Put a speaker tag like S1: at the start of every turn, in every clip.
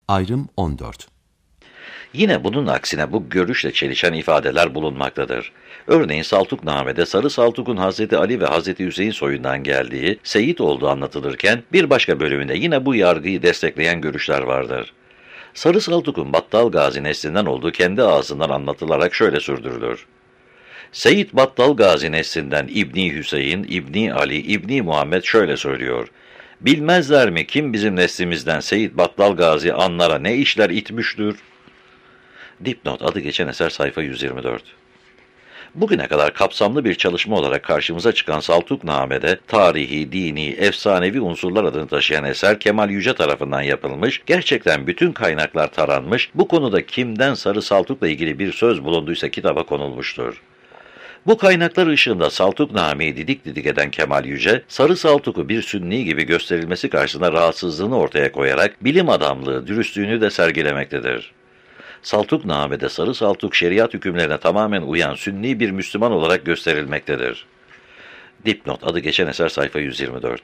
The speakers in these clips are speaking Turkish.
S1: Ayrım 14.
S2: Yine bunun aksine bu görüşle çelişen ifadeler bulunmaktadır. Örneğin Saltukname'de Sarı Saltuk'un Hazreti Ali ve Hazreti Hüseyin soyundan geldiği, Seyit olduğu anlatılırken bir başka bölümünde yine bu yargıyı destekleyen görüşler vardır. Sarı Saltuk'un Battal Gazi neslinden olduğu kendi ağzından anlatılarak şöyle sürdürülür. Seyit Battal Gazi neslinden İbni Hüseyin, İbni Ali, İbni Muhammed şöyle söylüyor. Bilmezler mi kim bizim neslimizden Seyit Battal Gazi anlara ne işler itmiştir? Dipnot adı geçen eser sayfa 124. Bugüne kadar kapsamlı bir çalışma olarak karşımıza çıkan Saltukname'de tarihi, dini, efsanevi unsurlar adını taşıyan eser Kemal Yüce tarafından yapılmış, gerçekten bütün kaynaklar taranmış, bu konuda kimden Sarı Saltuk'la ilgili bir söz bulunduysa kitaba konulmuştur. Bu kaynaklar ışığında Saltukname'yi didik didik eden Kemal Yüce, Sarı Saltuk'u bir sünni gibi gösterilmesi karşısında rahatsızlığını ortaya koyarak bilim adamlığı, dürüstlüğünü de sergilemektedir. Saltukname'de Sarı Saltuk şeriat hükümlerine tamamen uyan sünni bir Müslüman olarak gösterilmektedir. Dipnot adı geçen eser sayfa 124.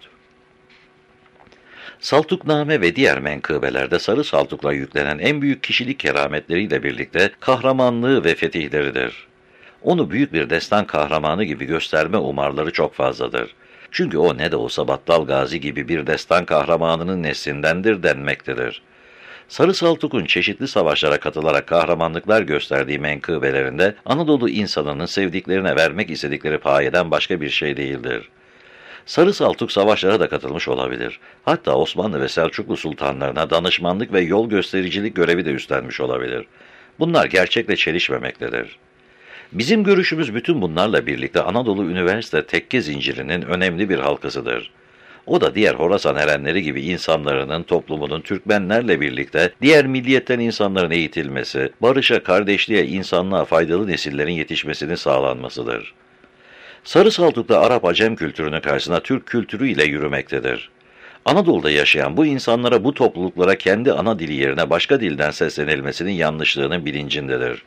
S2: Saltukname ve diğer menkıbelerde Sarı Saltuk'la yüklenen en büyük kişilik kerametleriyle birlikte kahramanlığı ve fetihleridir. Onu büyük bir destan kahramanı gibi gösterme umarları çok fazladır. Çünkü o ne de olsa Battal Gazi gibi bir destan kahramanının neslindendir denmektedir. Sarı Saltuk'un çeşitli savaşlara katılarak kahramanlıklar gösterdiği menkıbelerinde Anadolu insanının sevdiklerine vermek istedikleri payeden başka bir şey değildir. Sarı Saltuk savaşlara da katılmış olabilir. Hatta Osmanlı ve Selçuklu sultanlarına danışmanlık ve yol göstericilik görevi de üstlenmiş olabilir. Bunlar gerçekle çelişmemektedir. Bizim görüşümüz bütün bunlarla birlikte Anadolu Üniversite Tekke zincirinin önemli bir halkasıdır. O da diğer Horasan erenleri gibi insanların, toplumunun Türkmenlerle birlikte diğer milliyetten insanların eğitilmesi, barışa, kardeşliğe, insanlığa faydalı nesillerin yetişmesinin sağlanmasıdır. Sarı Saltuk'ta Arap-Acem kültürünün karşısına Türk kültürü ile yürümektedir. Anadolu'da yaşayan bu insanlara, bu topluluklara kendi ana dili yerine başka dilden seslenilmesinin yanlışlığının bilincindedir.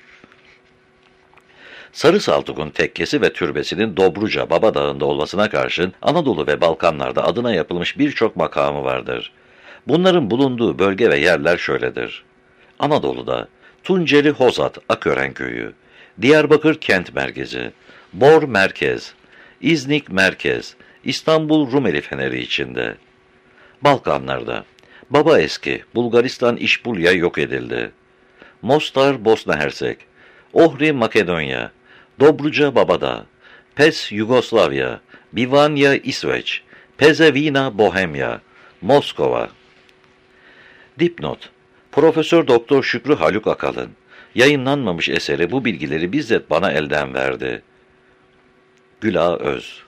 S2: Sarı Saltuk'un tekkesi ve türbesinin Dobruca, Baba Dağı'nda olmasına karşın Anadolu ve Balkanlarda adına yapılmış birçok makamı vardır. Bunların bulunduğu bölge ve yerler şöyledir. Anadolu'da Tunceli Hozat, Akören Köyü, Diyarbakır Kent Merkezi, Bor Merkez, İznik Merkez, İstanbul Rumeli Feneri içinde. Balkanlarda Baba Eski, Bulgaristan İşbulya yok edildi. Mostar, Bosna Hersek, Ohri Makedonya, Dobruca Babadağ, Pes Yugoslavya, Bivanya İsveç, Pezevina Bohemya, Moskova. Dipnot: Profesör Doktor Şükrü Haluk Akalın yayınlanmamış eseri bu bilgileri bizzat bana elden verdi. Güla Öz.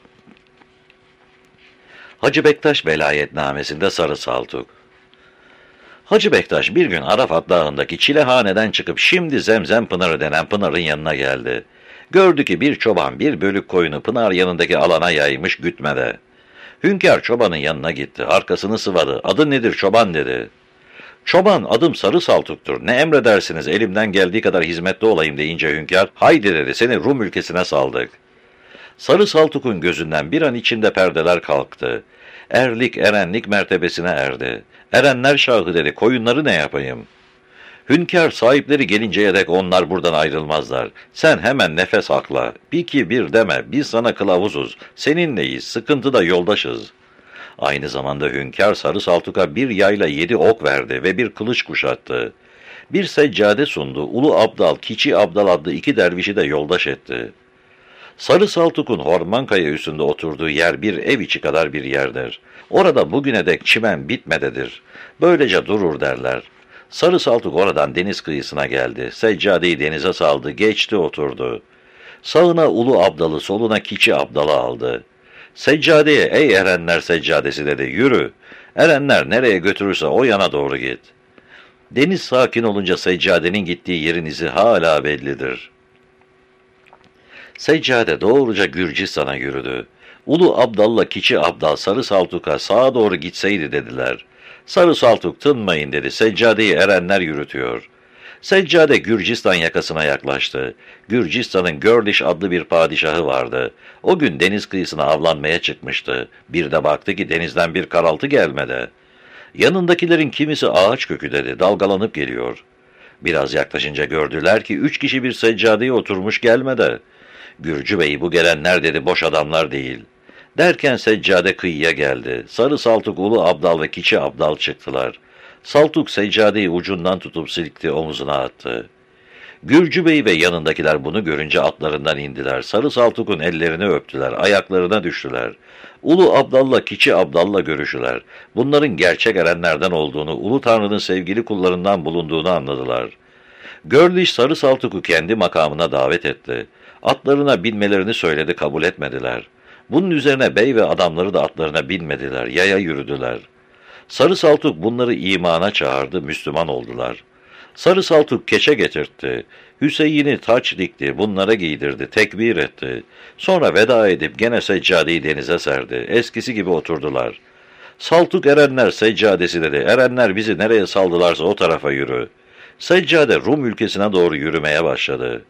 S2: Hacı Bektaş Velayetnamesinde Sarı Saltuk. Hacı Bektaş bir gün Arafat Dağı'ndaki Çilehane'den çıkıp şimdi Zemzem Pınarı denen pınarın yanına geldi. Gördü ki bir çoban bir bölük koyunu pınar yanındaki alana yaymış gütmede. Hünkâr çobanın yanına gitti, arkasını sıvadı. Adın nedir çoban dedi. Çoban adım Sarı Saltuk'tur, ne emredersiniz elimden geldiği kadar hizmetli olayım deyince hünkâr, haydi dedi seni Rum ülkesine saldık. Sarı Saltuk'un gözünden bir an içinde perdeler kalktı. Erlik, erenlik mertebesine erdi. Erenler şahı dedi, koyunları ne yapayım? Hünkâr sahipleri gelinceye dek onlar buradan ayrılmazlar. Sen hemen nefes akla. Bir ki bir deme, biz sana kılavuzuz. Seninleyiz, sıkıntıda yoldaşız. Aynı zamanda hünkâr Sarı Saltuk'a bir yayla 7 ok verdi ve bir kılıç kuşattı. Bir seccade sundu, Ulu Abdal, Kiçi Abdal adlı 2 dervişi de yoldaş etti. Sarı Saltuk'un Hormankaya üstünde oturduğu yer bir ev içi kadar bir yerdir. Orada bugüne dek çimen bitmededir. Böylece durur derler. Sarı Saltuk oradan deniz kıyısına geldi. Seccadeyi denize saldı, geçti oturdu. Sağına Ulu Abdal'ı, soluna Kiçi Abdal'ı aldı. Seccadeye ey erenler seccadesi dedi, yürü. Erenler nereye götürürse o yana doğru git. Deniz sakin olunca seccadenin gittiği yerin izi hala bellidir. Seccade doğruca Gürcistan'a yürüdü. Ulu Abdal'la Kiçi Abdal Sarı Saltuk'a sağa doğru gitseydi dediler. Sarı Saltuk tınmayın dedi, seccadeyi erenler yürütüyor. Seccade Gürcistan yakasına yaklaştı. Gürcistan'ın Görliş adlı bir padişahı vardı. O gün deniz kıyısına avlanmaya çıkmıştı. Bir de baktı ki denizden bir karaltı gelmedi. Yanındakilerin kimisi ağaç kökü dedi, dalgalanıp geliyor. Biraz yaklaşınca gördüler ki 3 kişi bir seccadeye oturmuş gelmede. Gürcü Bey bu gelenler dedi boş adamlar değil. Derken seccade kıyıya geldi. Sarı Saltuk, Ulu Abdal ve Kiçi Abdal çıktılar. Saltuk seccadeyi ucundan tutup silkti, omuzuna attı. Gürcü Bey ve yanındakiler bunu görünce atlarından indiler. Sarı Saltuk'un ellerini öptüler, ayaklarına düştüler. Ulu Abdal'la Kiçi Abdal'la görüşüler. Bunların gerçek erenlerden olduğunu, Ulu Tanrı'nın sevgili kullarından bulunduğunu anladılar. Görliş Sarı Saltuk'u kendi makamına davet etti. Atlarına binmelerini söyledi, kabul etmediler. Bunun üzerine bey ve adamları da atlarına binmediler, yaya yürüdüler. Sarı Saltuk bunları imana çağırdı, Müslüman oldular. Sarı Saltuk keçe getirtti. Hüseyin'i taç dikti, bunlara giydirdi, tekbir etti. Sonra veda edip gene seccadeyi denize serdi. Eskisi gibi oturdular. Saltuk erenler seccadesi dedi. Erenler bizi nereye saldılarsa o tarafa yürü. Seccade Rum ülkesine doğru yürümeye başladı.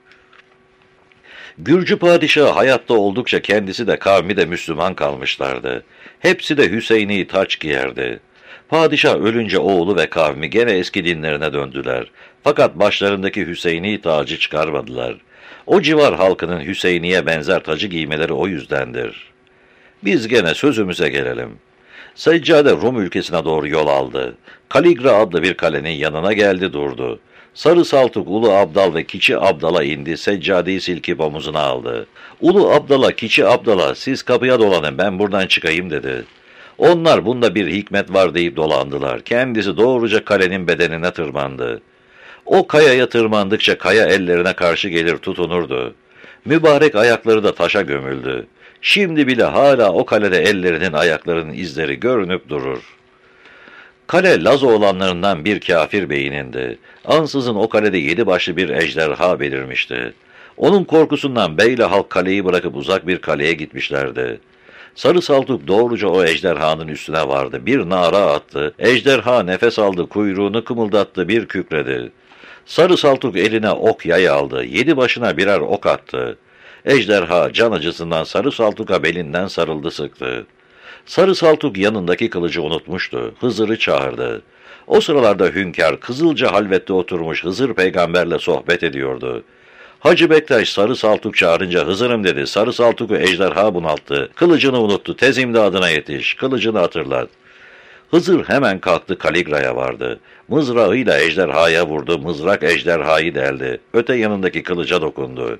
S2: Gürcü padişahı hayatta oldukça kendisi de kavmi de Müslüman kalmışlardı. Hepsi de Hüseyin'i taç giyerdi. Padişah ölünce oğlu ve kavmi gene eski dinlerine döndüler. Fakat başlarındaki Hüseyin'i tacı çıkarmadılar. O civar halkının Hüseyin'iye benzer tacı giymeleri o yüzdendir. Biz gene sözümüze gelelim. Seccade Rum ülkesine doğru yol aldı. Kaligra adlı bir kalenin yanına geldi durdu. Sarı Saltuk, Ulu Abdal ve Kiçi Abdal'a indi, seccadeyi silkip omuzuna aldı. Ulu Abdal'a, Kiçi Abdal'a siz kapıya dolanın ben buradan çıkayım dedi. Onlar bunda bir hikmet var deyip dolandılar. Kendisi doğruca kalenin bedenine tırmandı. O kayaya tırmandıkça kaya ellerine karşı gelir tutunurdu. Mübarek ayakları da taşa gömüldü. Şimdi bile hala o kalede ellerinin ayaklarının izleri görünüp durur. Kale Laz oğlanlarından bir kafir beyinindi. Ansızın o kalede 7 başlı bir ejderha belirmişti. Onun korkusundan beyle halk kaleyi bırakıp uzak bir kaleye gitmişlerdi. Sarı Saltuk doğruca o ejderhanın üstüne vardı. Bir nara attı. Ejderha nefes aldı, kuyruğunu kımıldattı, bir kükredi. Sarı Saltuk eline ok yay aldı. 7 başına birer ok attı. Ejderha can acısından Sarı Saltuk'a belinden sarıldı, sıktı. Sarı Saltuk yanındaki kılıcı unutmuştu. Hızır'ı çağırdı. O sıralarda hünkâr Kızılca halvette oturmuş Hızır peygamberle sohbet ediyordu. Hacı Bektaş Sarı Saltuk çağırınca Hızır'ım dedi. Sarı Saltuk'u ejderha bunalttı. Kılıcını unuttu. Tez imdadına yetiş. Kılıcını hatırlat. Hızır hemen kalktı, Kaligra'ya vardı. Mızrağıyla ejderhaya vurdu. Mızrak ejderhayı deldi. Öte yanındaki kılıca dokundu.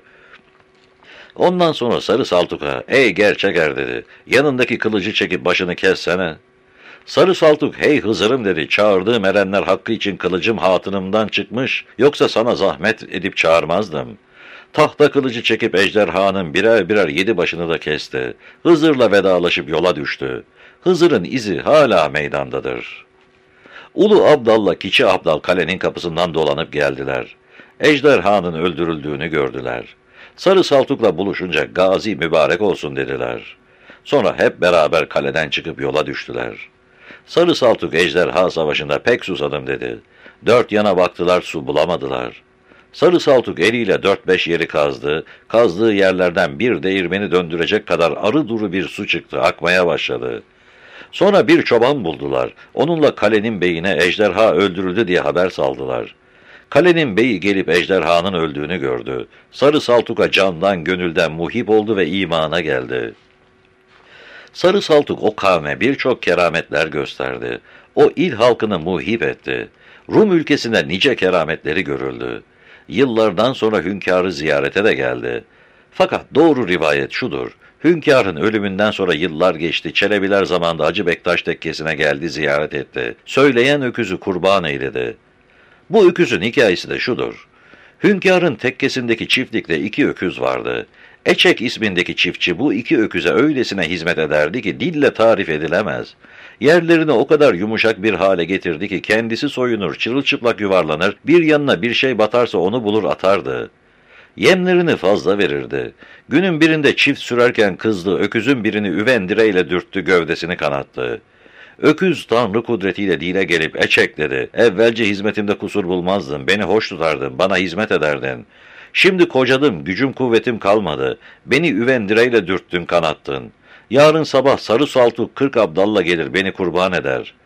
S2: Ondan sonra Sarı Saltuk'a ey gerçek er dedi. Yanındaki kılıcı çekip başını kessene. Sarı Saltuk hey Hızır'ım dedi. Çağırdığım erenler hakkı için kılıcım hatınımdan çıkmış. Yoksa sana zahmet edip çağırmazdım. Tahta kılıcı çekip ejderhanın birer birer 7 başını da kesti. Hızır'la vedalaşıp yola düştü. Hızır'ın izi hala meydandadır. Ulu Abdal'la Kiçi Abdal kalenin kapısından dolanıp geldiler. Ejderhanın öldürüldüğünü gördüler. Sarı Saltuk'la buluşunca gazi mübarek olsun dediler. Sonra hep beraber kaleden çıkıp yola düştüler. Sarı Saltuk ejderha savaşında pek susadım dedi. 4 yana baktılar, su bulamadılar. Sarı Saltuk eliyle 4-5 yeri kazdı. Kazdığı yerlerden bir değirmeni döndürecek kadar arı duru bir su çıktı, akmaya başladı. Sonra bir çoban buldular. Onunla kalenin beyine ejderha öldürüldü diye haber saldılar. Kalenin beyi gelip ejderhanın öldüğünü gördü. Sarı Saltuk'a candan gönülden muhip oldu ve imana geldi. Sarı Saltuk o kavme birçok kerametler gösterdi. O il halkını muhip etti. Rum ülkesinde nice kerametleri görüldü. Yıllardan sonra hünkârı ziyarete de geldi. Fakat doğru rivayet şudur. Hünkârın ölümünden sonra yıllar geçti. Çelebiler zamanında Hacı Bektaş tekkesine geldi, ziyaret etti. Söyleyen öküzü kurban eyledi. Bu öküzün hikayesi de şudur. Hünkârın tekkesindeki çiftlikte 2 öküz vardı. Eçek ismindeki çiftçi bu 2 öküze öylesine hizmet ederdi ki dille tarif edilemez. Yerlerini o kadar yumuşak bir hale getirdi ki kendisi soyunur, çırılçıplak yuvarlanır, bir yanına bir şey batarsa onu bulur atardı. Yemlerini fazla verirdi. Günün birinde çift sürerken kızdı, öküzün birini üven direğiyle dürttü, gövdesini kanattı. Öküz Tanrı kudretiyle dile gelip eçek dedi. Evvelce hizmetimde kusur bulmazdın, beni hoş tutardın, bana hizmet ederdin. Şimdi kocadım, gücüm kuvvetim kalmadı. Beni üven direğiyle dürttün, kanattın. Yarın sabah Sarı Saltuk 40 abdalla gelir, beni kurban eder.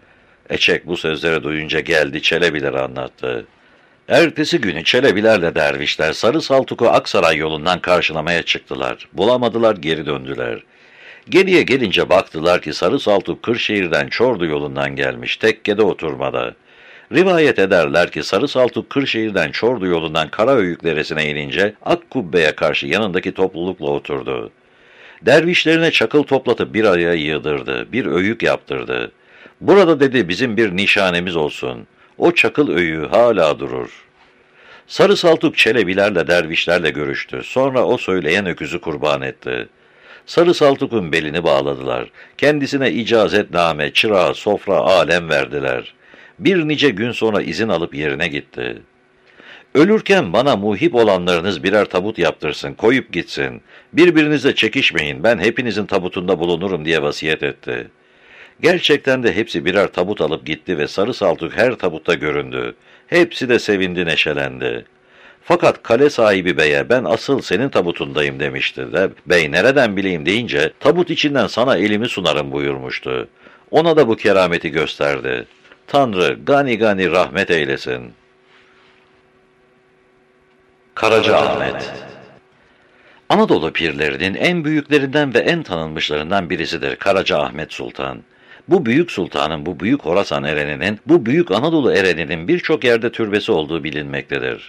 S2: Eçek bu sözleri duyunca geldi Çelebiler'e anlattı. Ertesi günü Çelebilerle dervişler Sarı Saltuk'u Aksaray yolundan karşılamaya çıktılar. Bulamadılar, geri döndüler. Geriye gelince baktılar ki Sarı Saltuk Kırşehir'den Çorlu yolundan gelmiş, tekkede oturmada. Rivayet ederler ki Sarı Saltuk Kırşehir'den Çorlu yolundan Karaöyük Deresi'ne inince Akkubbe'ye karşı yanındaki toplulukla oturdu. Dervişlerine çakıl toplatıp bir araya yığdırdı, bir öyük yaptırdı. Burada dedi bizim bir nişanemiz olsun. O çakıl öyüğü hala durur. Sarı Saltuk Çelebilerle dervişlerle görüştü. Sonra o söyleyen öküzü kurban etti. Sarı Saltuk'un belini bağladılar. Kendisine icazetname, çırağı, sofra, alem verdiler. Bir nice gün sonra izin alıp yerine gitti. Ölürken bana muhip olanlarınız birer tabut yaptırsın, koyup gitsin. Birbirinizle çekişmeyin, ben hepinizin tabutunda bulunurum diye vasiyet etti. Gerçekten de hepsi birer tabut alıp gitti ve Sarı Saltuk her tabutta göründü. Hepsi de sevindi, neşelendi. Fakat kale sahibi beye ben asıl senin tabutundayım demişti de bey nereden bileyim deyince tabut içinden sana elimi sunarım buyurmuştu. Ona da bu kerameti gösterdi. Tanrı gani gani rahmet eylesin. Karacaahmet Anadolu pirlerinin en büyüklerinden ve en tanınmışlarından birisidir Karacaahmet Sultan. Bu büyük sultanın, bu büyük Horasan ereninin, bu büyük Anadolu ereninin birçok yerde türbesi olduğu bilinmektedir.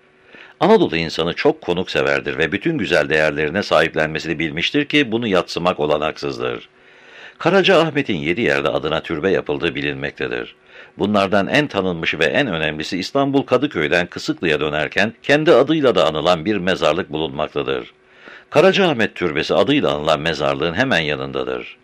S2: Anadolu insanı çok konukseverdir ve bütün güzel değerlerine sahiplenmesini bilmiştir ki bunu yadsımak olanaksızdır. Karacaahmet'in 7 yerde adına türbe yapıldığı bilinmektedir. Bunlardan en tanınmışı ve en önemlisi İstanbul Kadıköy'den Kısıklı'ya dönerken kendi adıyla da anılan bir mezarlık bulunmaktadır. Karacaahmet Türbesi adıyla anılan mezarlığın hemen yanındadır.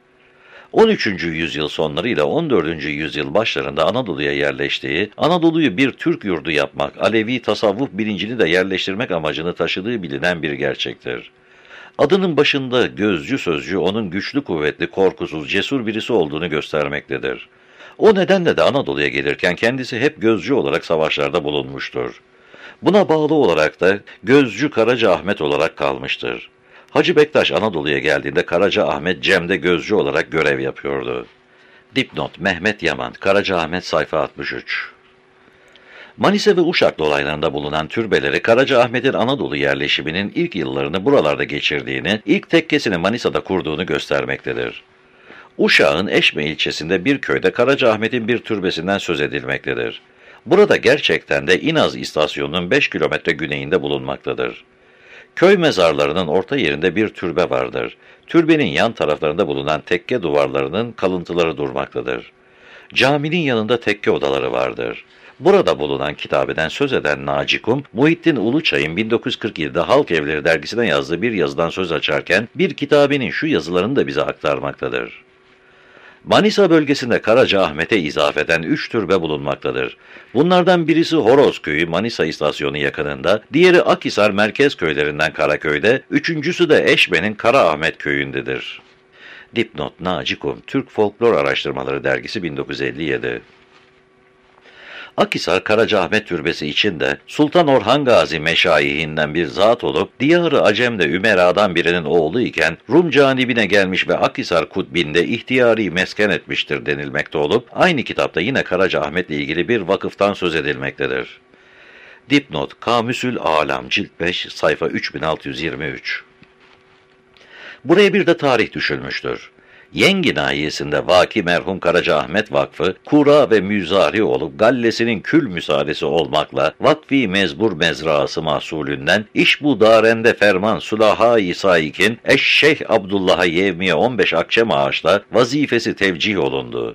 S2: 13. yüzyıl sonları ile 14. yüzyıl başlarında Anadolu'ya yerleştiği, Anadolu'yu bir Türk yurdu yapmak, Alevi tasavvuf bilincini de yerleştirmek amacını taşıdığı bilinen bir gerçektir. Adının başında gözcü sözcüğü onun güçlü, kuvvetli, korkusuz, cesur birisi olduğunu göstermektedir. O nedenle de Anadolu'ya gelirken kendisi hep gözcü olarak savaşlarda bulunmuştur. Buna bağlı olarak da gözcü Karacaahmet olarak kalmıştır. Hacı Bektaş Anadolu'ya geldiğinde Karacaahmet Cem'de gözcü olarak görev yapıyordu. Dipnot Mehmet Yaman, Karacaahmet sayfa 63. Manisa ve Uşak dolaylarında bulunan türbeleri Karacaahmet'in Anadolu yerleşiminin ilk yıllarını buralarda geçirdiğini, ilk tekkesini Manisa'da kurduğunu göstermektedir. Uşak'ın Eşme ilçesinde bir köyde Karacaahmet'in bir türbesinden söz edilmektedir. Burada gerçekten de İnaz istasyonunun 5 kilometre güneyinde bulunmaktadır. Köy mezarlarının orta yerinde bir türbe vardır. Türbenin yan taraflarında bulunan tekke duvarlarının kalıntıları durmaktadır. Caminin yanında tekke odaları vardır. Burada bulunan kitabeden söz eden Naci Kum, Muhittin Uluçay'ın 1947'de Halk Evleri dergisine yazdığı bir yazıdan söz açarken bir kitabenin şu yazılarını da bize aktarmaktadır. Manisa bölgesinde Karacaahmet'e izafeten 3 türbe bulunmaktadır. Bunlardan birisi Horozköy'ü Manisa istasyonu yakınında, diğeri Akhisar merkez köylerinden Karaköy'de, üçüncüsü de Eşme'nin Karaahmet köyündedir. Dipnot Naci Kum, Türk Folklor Araştırmaları Dergisi 1957. Akhisar Karacaahmet Türbesi içinde Sultan Orhan Gazi meşayihinden bir zat olup Diyar-ı Acem'de Ümera'dan birinin oğlu iken Rum canibine gelmiş ve Akhisar Kutbi'nde ihtiyari mesken etmiştir denilmekte olup aynı kitapta yine Karacaahmet'le ilgili bir vakıftan söz edilmektedir. Dipnot Kamüsül Alam Cilt 5 sayfa 3623. Buraya bir de tarih düşülmüştür. Yengi nahiyesinde vaki merhum Karacaahmet Vakfı, kura ve müzari olup gallesinin kül müsaadesi olmakla vakfi mezbur mezraası mahsulünden İşbu Darende Ferman Sulaha-i Saik'in Eşşeyh Abdullah'a yevmiye 15 akçe maaşla vazifesi tevcih olundu.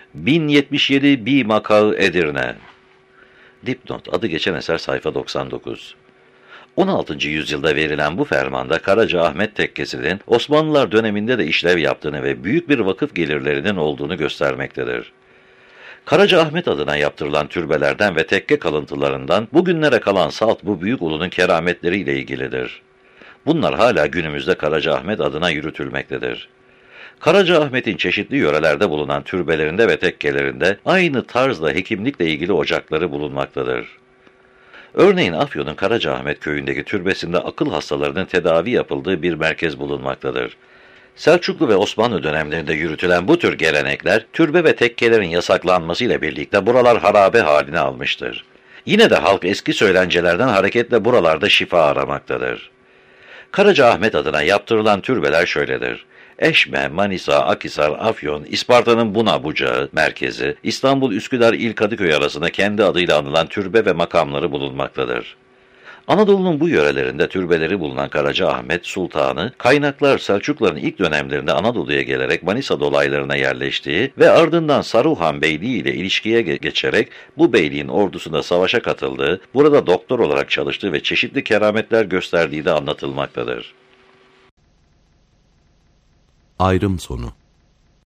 S2: 1077 Bi Makağı Edirne. Dipnot adı geçen eser sayfa 99. 16. yüzyılda verilen bu fermanda Karacaahmet Tekkesi'nin Osmanlılar döneminde de işlev yaptığını ve büyük bir vakıf gelirlerinin olduğunu göstermektedir. Karacaahmet adına yaptırılan türbelerden ve tekke kalıntılarından bugünlere kalan salt bu büyük ulunun kerametleriyle ilgilidir. Bunlar hala günümüzde Karacaahmet adına yürütülmektedir. Karacaahmet'in çeşitli yörelerde bulunan türbelerinde ve tekkelerinde aynı tarzda hekimlikle ilgili ocakları bulunmaktadır. Örneğin Afyon'un Karacaahmet köyündeki türbesinde akıl hastalarının tedavi yapıldığı bir merkez bulunmaktadır. Selçuklu ve Osmanlı dönemlerinde yürütülen bu tür gelenekler, türbe ve tekkelerin yasaklanmasıyla birlikte buralar harabe haline almıştır. Yine de halk eski söylencelerden hareketle buralarda şifa aramaktadır. Karacaahmet adına yaptırılan türbeler şöyledir: Eşme, Manisa, Akhisar, Afyon, İsparta'nın Buna bucağı merkezi, İstanbul, Üsküdar, İl Kadıköy arasında kendi adıyla anılan türbe ve makamları bulunmaktadır. Anadolu'nun bu yörelerinde türbeleri bulunan Karacaahmet Sultanı, kaynaklar Selçukluların ilk dönemlerinde Anadolu'ya gelerek Manisa dolaylarına yerleştiği ve ardından Saruhan Beyliği ile ilişkiye geçerek bu beyliğin ordusunda savaşa katıldığı, burada doktor olarak çalıştığı ve çeşitli kerametler gösterdiği de anlatılmaktadır.
S1: Ayrım sonu.